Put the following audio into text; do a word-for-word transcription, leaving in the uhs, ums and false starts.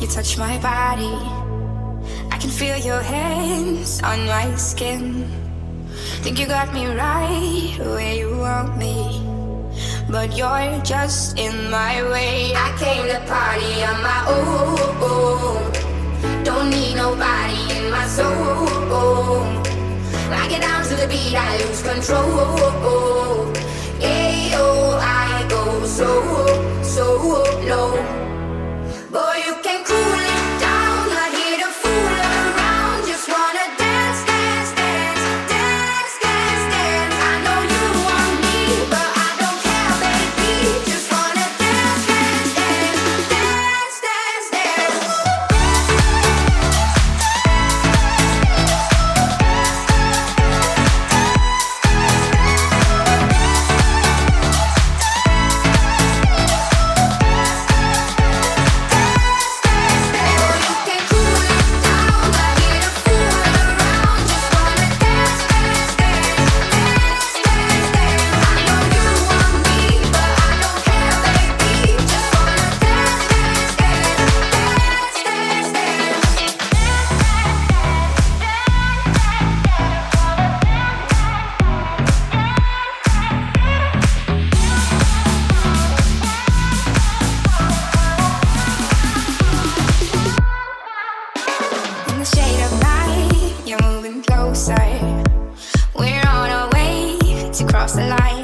You touch my body, I can feel your hands on my skin. Think you got me right where you want me, but you're just in my way. I came to party on my own, don't need nobody in my soul. I get down to the beat, I lose control. Yeah, oh, I go so, so low. Boy, you can cool it down, not here to fool around. Just wanna dance, dance, dance, dance, dance, dance. I know you want me, but I don't care, baby. Just wanna dance, dance, dance, dance, dance, dance. In the shade of night, you're moving closer. We're on our way to cross the line.